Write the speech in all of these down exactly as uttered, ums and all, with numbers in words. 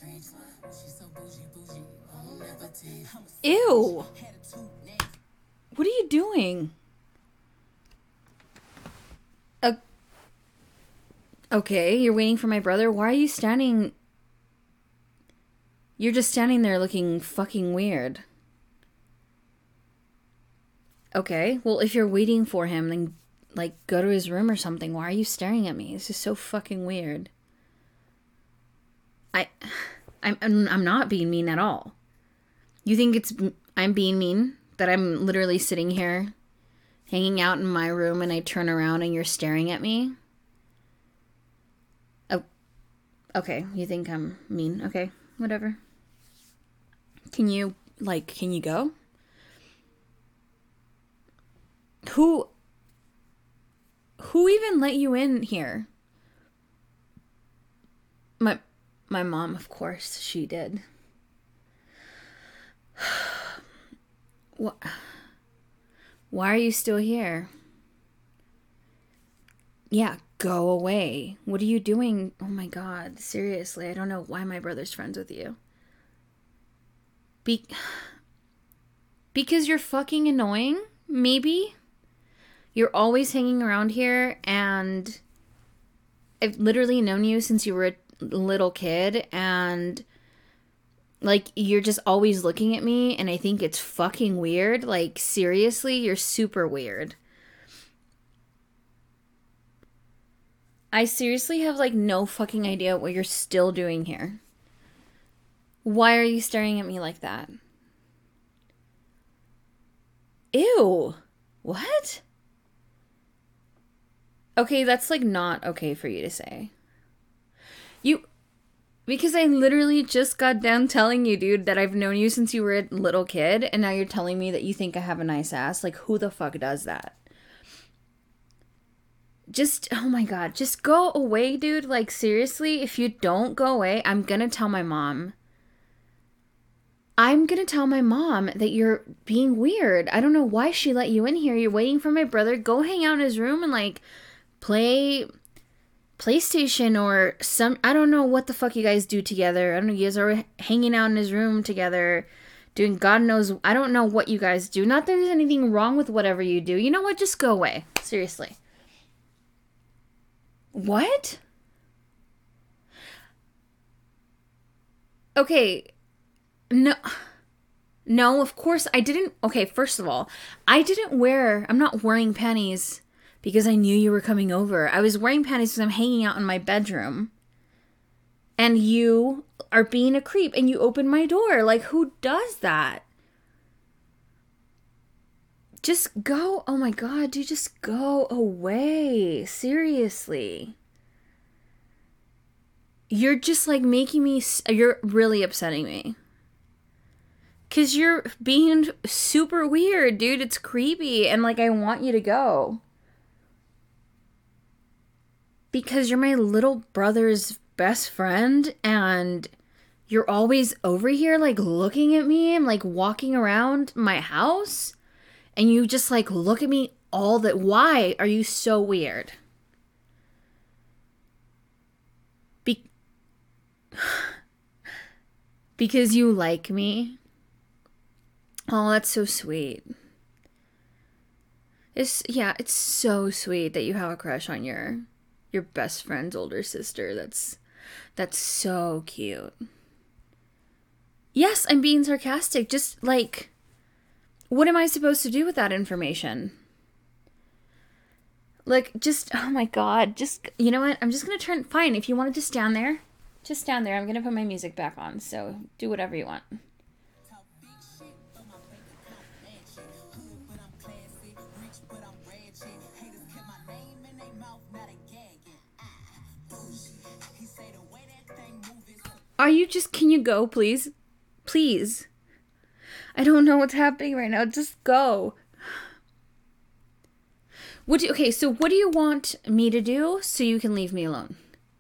Ew. What are you doing? Uh, okay, you're waiting for my brother. Why are you standing... You're just standing there looking fucking weird. Okay, well, if you're waiting for him, then, like, go to his room or something. Why are you staring at me? This is so fucking weird. I... I'm, I'm not being mean at all. You think it's... I'm being mean? That I'm literally sitting here, hanging out in my room, and I turn around and you're staring at me? Oh, okay, you think I'm mean. Okay, whatever. Can you, like, can you go? Who, who even let you in here? My, my mom, of course, she did. What? Why are you still here? Yeah, go away. What are you doing? Oh my god, seriously, I don't know why my brother's friends with you. Be- because you're fucking annoying, maybe? You're always hanging around here, and I've literally known you since you were a little kid, and... Like, you're just always looking at me, and I think it's fucking weird. Like, seriously, you're super weird. I seriously have, like, no fucking idea what you're still doing here. Why are you staring at me like that? Ew. What? Okay, that's, like, not okay for you to say. You... Because I literally just got done telling you, dude, that I've known you since you were a little kid, and now you're telling me that you think I have a nice ass. Like, who the fuck does that? Just, oh my god, just go away, dude. Like, seriously, if you don't go away, I'm gonna tell my mom. I'm gonna tell my mom that you're being weird. I don't know why she let you in here. You're waiting for my brother. Go hang out in his room and, like, play... PlayStation or some, I don't know what the fuck you guys do together. I don't know, you guys are hanging out in his room together, doing God knows, I don't know what you guys do. Not that there's anything wrong with whatever you do. You know what? Just go away. Seriously. What? Okay. No. No, of course I didn't. Okay, first of all, I didn't wear, I'm not wearing panties because I knew you were coming over. I was wearing panties because I'm hanging out in my bedroom. And you are being a creep and you open my door. Like, who does that? Just go. Oh my god, dude, just go away. Seriously. You're just, like, making me... You're really upsetting me. Because you're being super weird, dude. It's creepy. And, like, I want you to go. Because you're my little brother's best friend, and you're always over here, like, looking at me and, like, walking around my house, and you just, like, look at me all the... Why are you so weird? Be- because you like me? Oh, that's so sweet. It's, yeah, it's so sweet that you have a crush on your... your best friend's older sister. That's that's so cute. Yes, I'm being sarcastic. Just, like, what am I supposed to do with that information? Like, just, oh my god, just, you know what? I'm just gonna turn, fine, if you want to just stand there, just stand there. I'm gonna put my music back on, so do whatever you want. Are you just, can you go, please? Please. I don't know what's happening right now. Just go. What do you, okay, so what do you want me to do so you can leave me alone?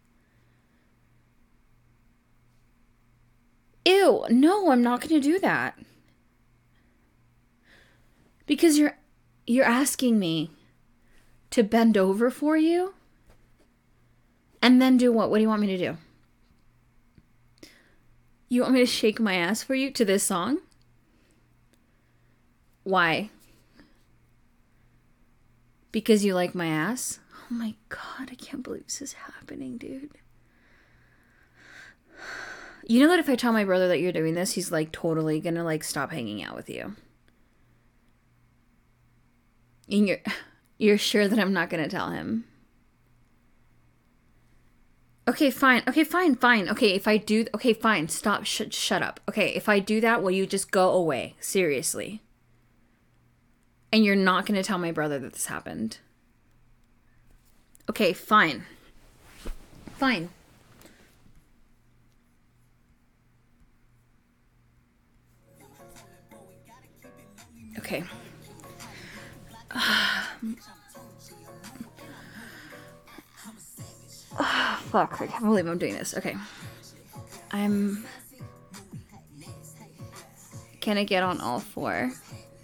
Ew, no, I'm not going to do that. Because you're you're asking me to bend over for you? And then do what? What do you want me to do? You want me to shake my ass for you to this song? Why? Because you like my ass? Oh my god, I can't believe this is happening, dude. You know that if I tell my brother that you're doing this, he's like totally gonna like stop hanging out with you. And you're, you're sure that I'm not gonna tell him? Okay, fine. Okay, fine, fine. Okay, if I do... Okay, fine. Stop. Sh- shut up. Okay, if I do that, will you just go away? Seriously. And you're not going to tell my brother that this happened. Okay, fine. Fine. Okay. Oh, fuck, I can't believe I'm doing this. Okay. I'm gonna get on all four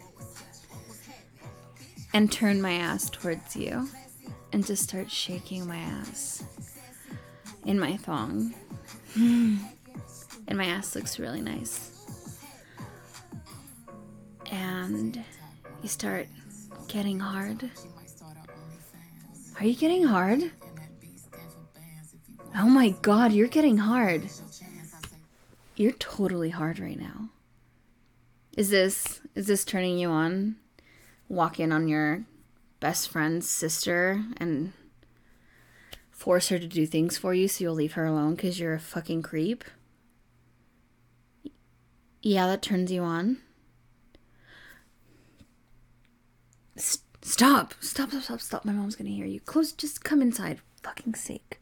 and turn my ass towards you and just start shaking my ass in my thong. And my ass looks really nice. And you start getting hard. Are you getting hard? Oh my god, you're getting hard. You're totally hard right now. Is this is this turning you on? Walk in on your best friend's sister and force her to do things for you so you'll leave her alone because you're a fucking creep? Yeah, that turns you on. S- stop. Stop, stop, stop, stop. My mom's gonna hear you. Close, just come inside. For fucking sake.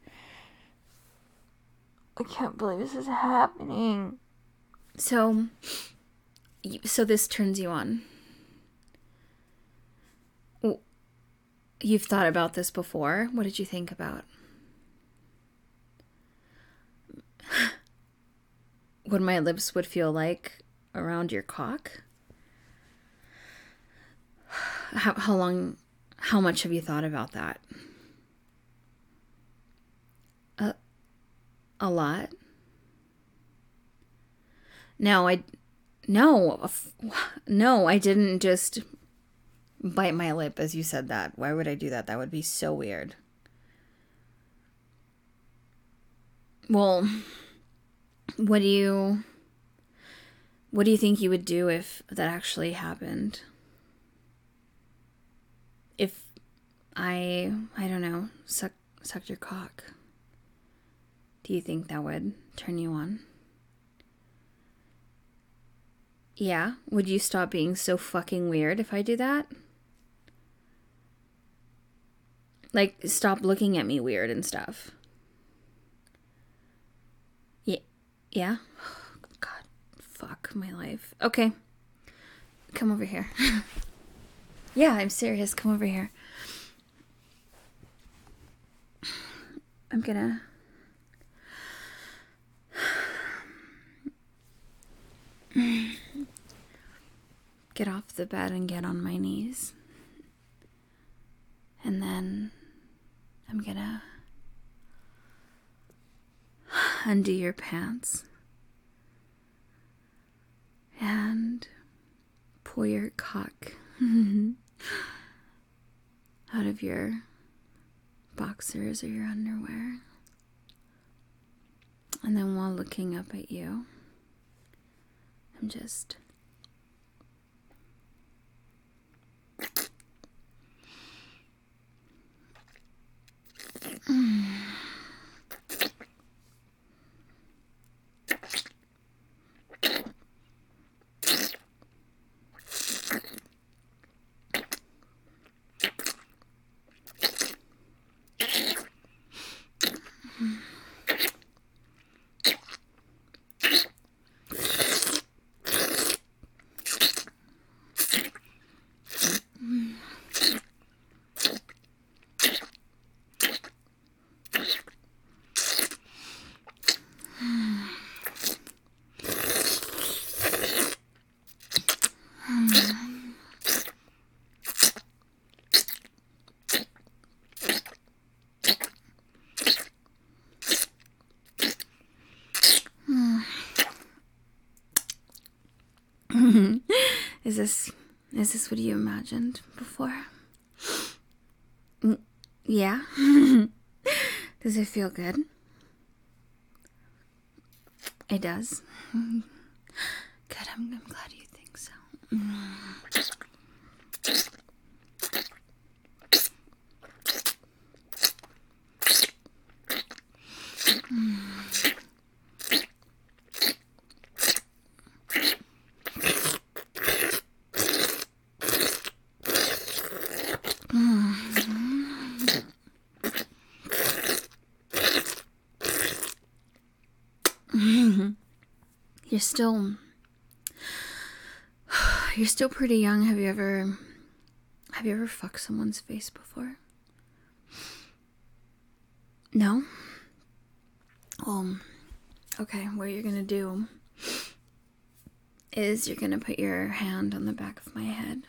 I can't believe this is happening. So, so this turns you on. You've thought about this before. What did you think about? What my lips would feel like around your cock? How, how long, how much have you thought about that? A, a lot? No, I, no, no, I didn't just bite my lip as you said that. Why would I do that? That would be so weird. Well, what do you, what do you think you would do if that actually happened? If I, I don't know, suck, sucked your cock, do you think that would turn you on? Yeah? Would you stop being so fucking weird if I do that? Like, stop looking at me weird and stuff. Yeah? Yeah? Oh, God. Fuck my life. Okay. Come over here. Yeah, I'm serious. Come over here. I'm gonna... get off the bed and get on my knees. And then I'm gonna undo your pants and pull your cock out of your boxers or your underwear. And then while looking up at you, I'm just Is this is this what you imagined before? Yeah? Does it feel good? It does? Good, I'm, I'm glad you think so. You're still You're still pretty young. Have you ever Have you ever fucked someone's face before? No? Well, okay, what you're gonna do is you're gonna put your hand on the back of my head.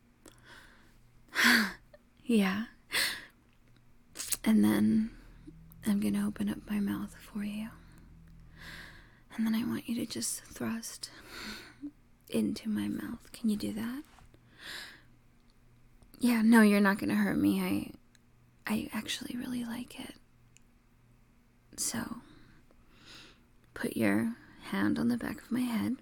Yeah. And then I'm gonna open up my mouth for you. And then I want you to just thrust into my mouth. Can you do that? Yeah, no, you're not gonna hurt me. I I actually really like it. So, put your hand on the back of my head.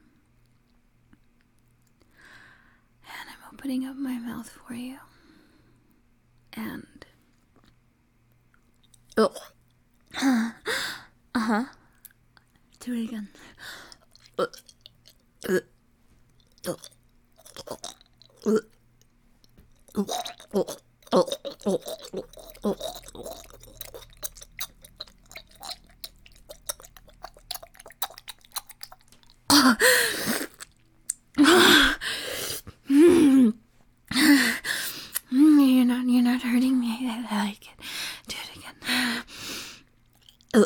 And I'm opening up my mouth for you. And oh. Uh-huh. Do it again. Uh, uh, uh, uh, uh, uh, uh, uh, uh, You're not, you're not hurting me. I, I like it. Do it again. Uh,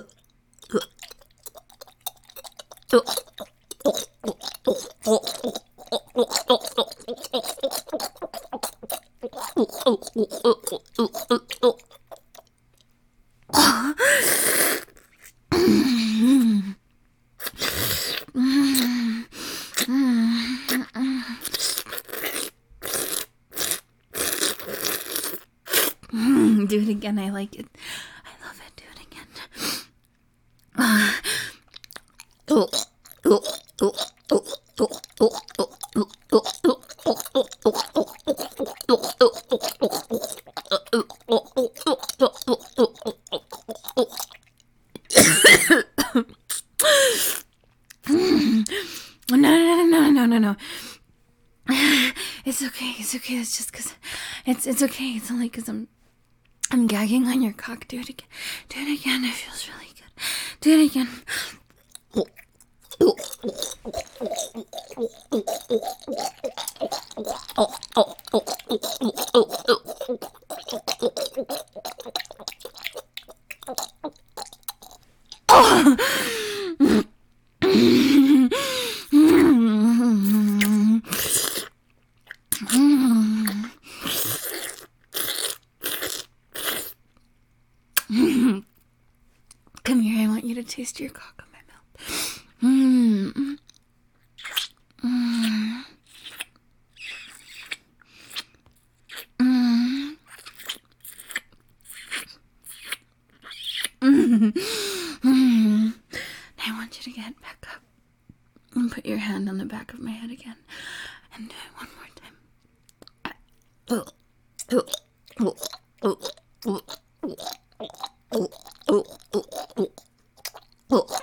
Do it again. I like it. I love it. Do it again. No, no, no, no, no, no. It's okay. It's okay. It's just because it's it's okay. It's only because I'm I'm gagging on your cock. Do it again. Do it again. It feels really good. Do it again. Come here, I want you to taste your cock on my mouth. Mm. Mm. Mm. Mm. Mm. I want you to get back up and put your hand on the back of my head again and do it one more time. Oh. Oh. Oh. Oh. Oh. Oh. Oh. Oh.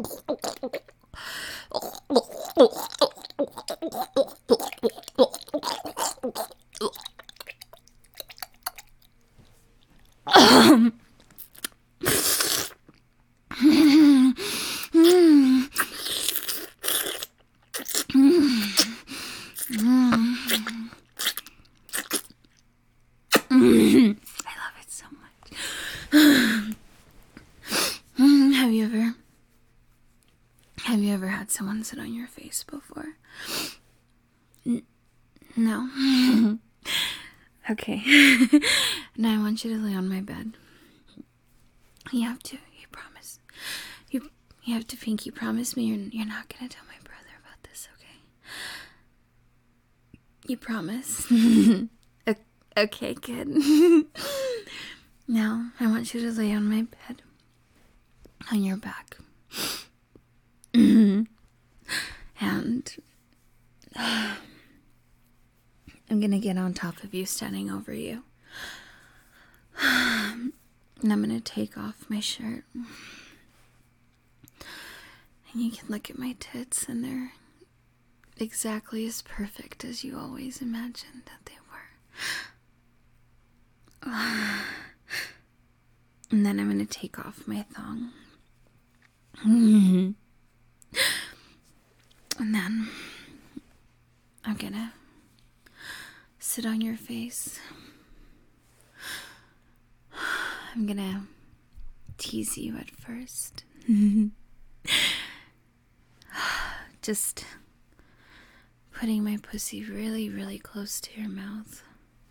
Um. I love it so much. Have you ever Have you ever had someone sit on your face before? N- no? Okay. Now I want you to lay on my bed. You have to, you promise. You you have to pinky promise me you're, you're not gonna tell my brother about this, okay? You promise? Okay, good. Now, I want you to lay on my bed. On your back. And uh, I'm gonna get on top of you, standing over you. And I'm gonna take off my shirt. And you can look at my tits, and they're exactly as perfect as you always imagined that they were. And then I'm gonna take off my thong. And then I'm gonna sit on your face. I'm gonna tease you at first. Just putting my pussy really, really close to your mouth.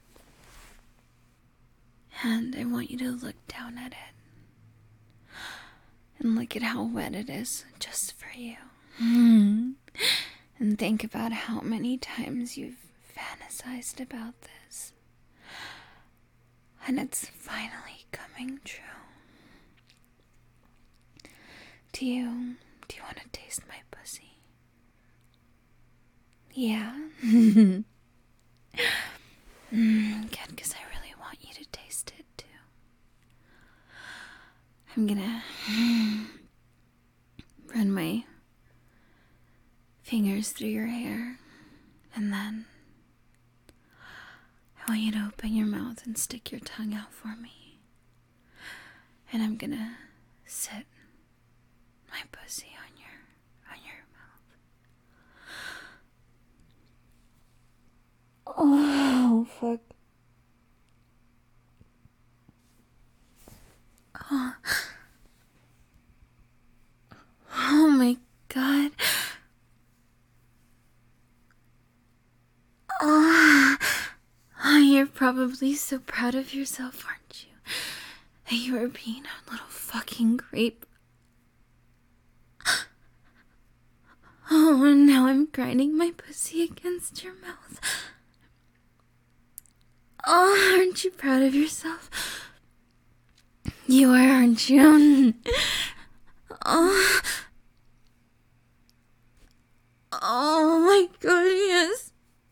And I want you to look down at it. And look at how wet it is, just for you. And think about how many times you've fantasized about this. And it's finally coming true. Do you, do you want to taste my pussy? Yeah? mm, good, because I really want you to taste it too. I'm gonna run my fingers through your hair, and then I want you to open your mouth and stick your tongue out for me. And I'm gonna sit my pussy on your on your mouth. Oh, fuck. Oh. Oh my god. Oh. Oh, you're probably so proud of yourself, aren't you? That you were being a little fucking grape. Oh, and now I'm grinding my pussy against your mouth. Oh, aren't you proud of yourself? You are, aren't you? Oh. Oh my god, yes.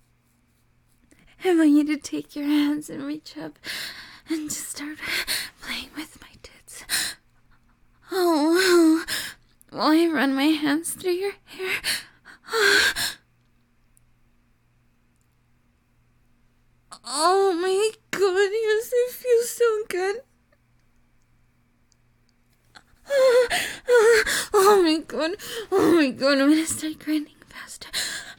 I want you to take your hands and reach up and just start playing with my tits. Oh, while I run my hands through your hair. Oh my god, yes, it feels so good. Oh my god, oh my god, I'm gonna start grinding faster.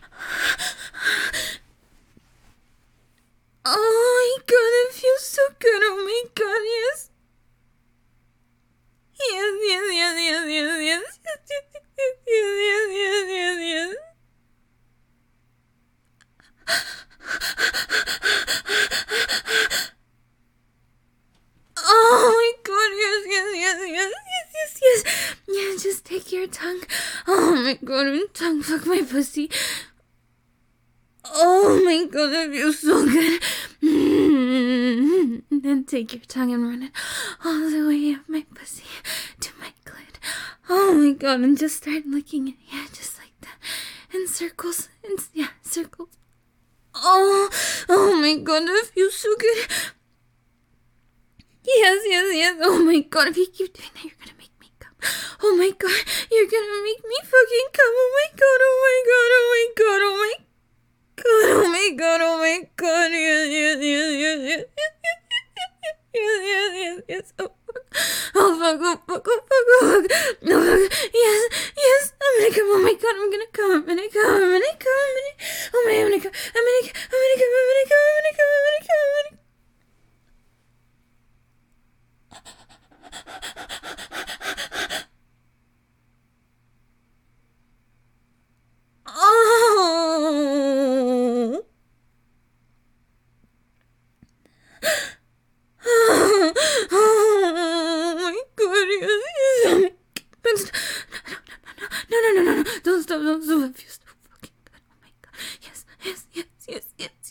Oh my god, it feels so good, oh my god, yes. Yes, yes, yes, yes, yes, yes, yes, yes, yes, yes, yes, yes, yes. Oh my god, yes, yes, yes, yes, yes, yes, yes. Yeah, just take your tongue. Oh my god, and tongue fuck my pussy. Oh my god, that feels so good. And then take your tongue and run it all the way up my pussy to my clit. Oh my god, and just start licking it. Yeah, just like that. In circles. In, yeah, circles. Oh, oh my god, that feels so good. Yes, yes, yes. Oh my god, if you keep doing that, you're gonna make me come. Oh my god, you're gonna make me fucking come. Oh my god, oh my god, oh my god, oh my god, oh my god, oh my god. Yes, yes, yes, yes, yes, yes, yes, yes, yes, yes. Oh fuck, oh fuck, oh fuck, oh fuck, oh fuck. No fuck. Yes, yes, I'm gonna come. Oh my god, I'm gonna come. I'm gonna come. I'm gonna come. I'm gonna. Oh my, I'm gonna come. I'm gonna. I'm gonna come. I'm gonna come. I'm gonna come. I'm gonna come. I'm gonna come. Oh. Oh my god, yes, yes. No, no, no, no, no, no, don't stop, don't stop. It feels so fucking good. Oh my god. Yes, yes, yes, yes, yes,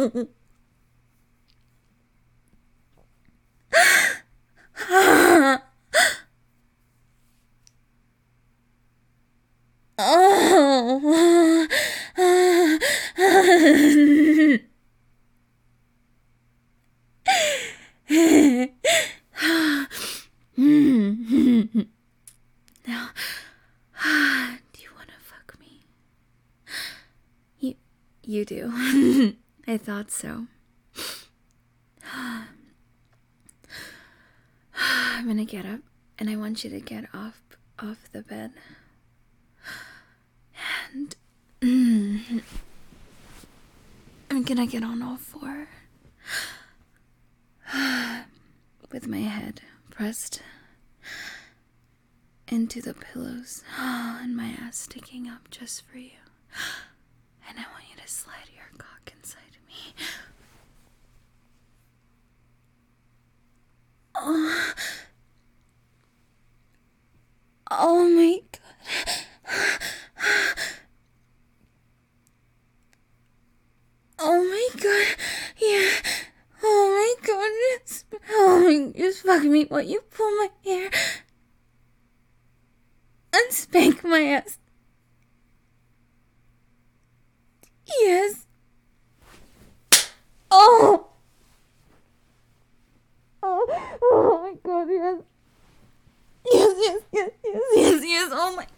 Oh. Now, do you want to fuck me? You, you do. I thought so. I'm gonna get up, and I want you to get off off the bed. And mm, I'm gonna get on all four with my head pressed into the pillows and my ass sticking up just for you. And I want you to slide your cock inside of me. Oh, oh my god. Oh my god. Yeah. Oh my goodness. Oh my, just fuck me while you pull my hair and spank my ass. Yes. Oh. Oh, oh my god, yes. Yes, yes, yes, yes, yes, yes. Oh my.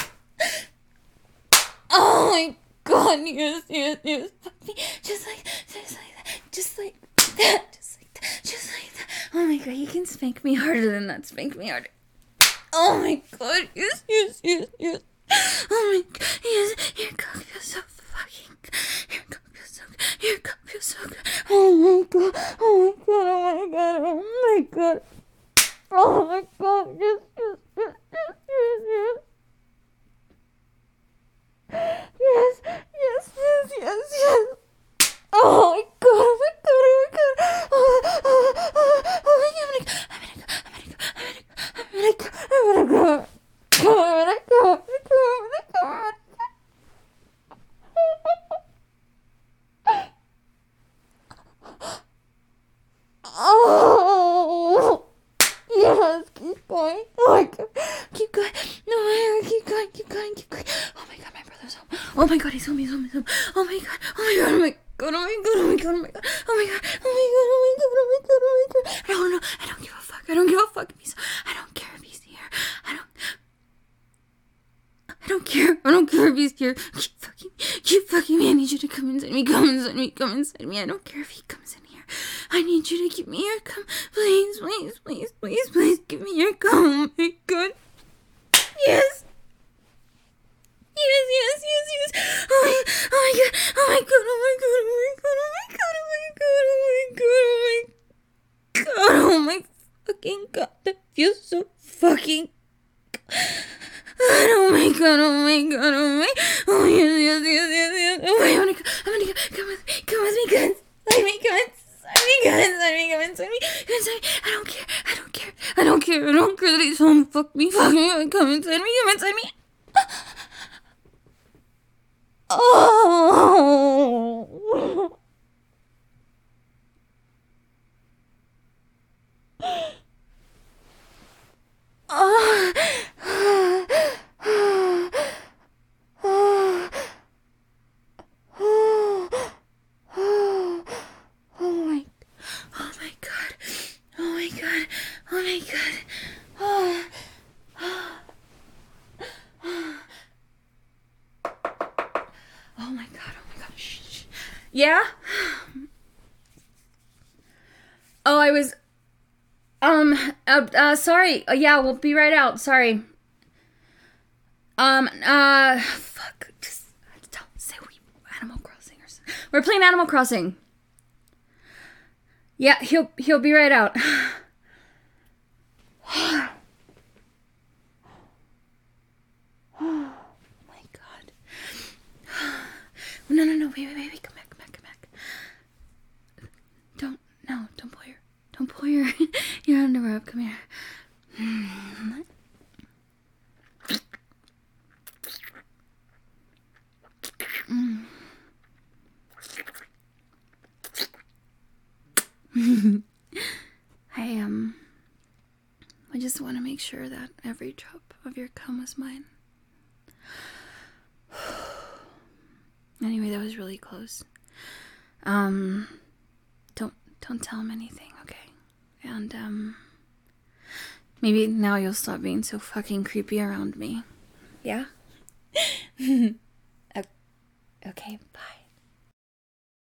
Oh my god, yes, yes, yes. Fuck me. Just like, just like that. Just like that. Just like that. Just like that. Oh my god, you can spank me harder than that. Spank me harder. Oh my god, yes, yes, yes, yes. Oh my god, yes. Your cock feels so fucking good. Your cock feels so good. Your cock feels so good. Oh my god. Oh my god. Oh my god. Oh my god. Oh my god. Yes, yes, yes, yes, yes, yes. Yes, yes, yes, yes, yes. Oh my god, oh my god, oh my god. Oh, oh, oh, oh my god, I'm gonna go, I'm gonna go, I'm gonna go, I'm gonna go, I'm gonna go. I'm gonna go, I'm gonna go, I'm gonna go. Oh, yes, keep going. Oh my god, keep going. No, my god, keep going, keep going, keep going. Oh my god, my brother's home. Oh my god, he's home, he's home, he's home. Oh my god, oh my god, oh my god. God, oh my god, oh my god, oh my god, oh my god, oh my god, oh my god, oh my god, oh my god. I don't know, I don't give a fuck, I don't give a fuck if he's, I don't care if he's here, I don't, I don't care, I don't care if he's here. Keep fucking, keep fucking me, I need you to come inside me, come inside me, come inside me, I don't care if he comes in here. I need you to give me your cum, please, please, please, please, please, give me your cum, oh my god. Yes. Yes, yes, yes, yes. Oh my, oh my god, oh my god, oh my god, oh my god, oh my god, oh my god, oh my god, oh my fucking god, that feels so fucking god. Oh my god, oh my god, oh my, oh yes, yes, yes, yes, yes. Oh my, I'm gonna go, I'm gonna go, come with me, come with me, come inside me, come inside me, come inside me, come inside me, come inside me. I don't care, I don't care, I don't care, I don't care that he's home. Fuck me, fuck me, come inside me, come inside me. Oh. Oh. Oh my, oh my god, oh my god, oh my god, oh, oh my god, oh my god, shh, shh. Yeah? Oh, I was, um, uh, uh sorry, uh, yeah, we'll be right out, sorry. Um, uh, fuck, just, don't say we, Animal Crossing or something. We're playing Animal Crossing. Yeah, he'll, he'll be right out. Oh my god. No, no, no, wait, wait, wait, wait, come back, come back, come back. Don't, no, don't pull your, don't pull your, your underwear up, come here. Mm. I, um, I just want to make sure that every drop of your cum was mine. Anyway, that was really close. Um, don't, don't tell him anything, okay? And, um, maybe now you'll stop being so fucking creepy around me. Yeah? Okay, bye.